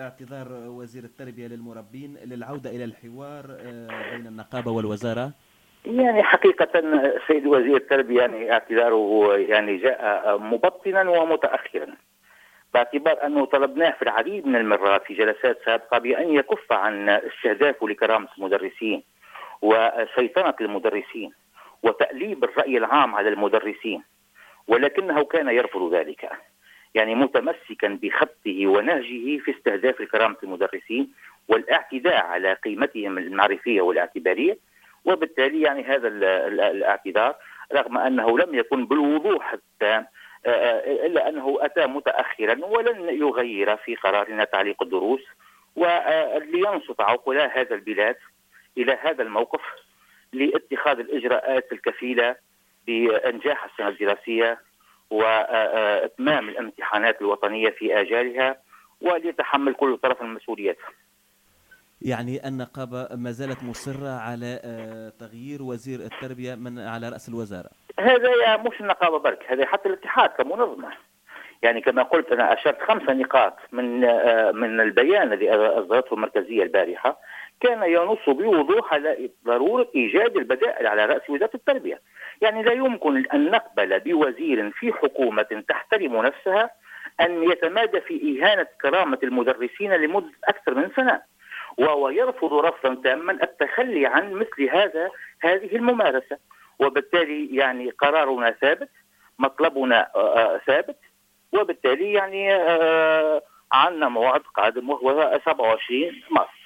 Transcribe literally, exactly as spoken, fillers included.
اعتذار وزير التربية للمربين للعودة إلى الحوار بين النقابة والوزارة؟ يعني حقيقة سيد وزير التربية يعني اعتذاره يعني جاء مبطنا ومتأخرا، باعتبار أنه طلبناه في العديد من المرات في جلسات سابقة بأن يكف عن استهدافه لكرامة المدرسين وسيطرة المدرسين وتأليب الرأي العام على المدرسين، ولكنه كان يرفض ذلك، يعني متمسكا بخطه ونهجه في استهداف كرامة المدرسين والاعتداء على قيمتهم المعرفية والاعتبارية. وبالتالي يعني هذا الاعتذار رغم أنه لم يكن بالوضوح التام إلا أنه أتى متأخرا ولن يغير في قرارنا تعليق الدروس، ولينصت عقلاء هذا البلاد إلى هذا الموقف لاتخاذ الإجراءات الكفيلة بإنجاح السنة الدراسية وإتمام الامتحانات الوطنية في آجالها، وليتحمل كل طرف المسؤوليات. يعني النقابة ما زالت مصرة على تغيير وزير التربية من على رأس الوزارة؟ هذا مش النقابة برك، هذا حتى الاتحاد كمنظمة. يعني كما قلت أنا أشرت خمسة نقاط من من البيان الذي أصدرته المركزية البارحة، كان ينص بوضوح على ضرورة إيجاد البدائل على رأس وزارة التربية. يعني لا يمكن أن نقبل بوزير في حكومة تحترم نفسها أن يتمادى في إهانة كرامة المدرسين لمدة أكثر من سنة، وهو يرفض رفضا تاما التخلي عن مثل هذا هذه الممارسة. وبالتالي يعني قرارنا ثابت، مطلبنا ثابت، وبالتالي يعني عندنا موعد قادم وهو سبعة وعشرين مارس.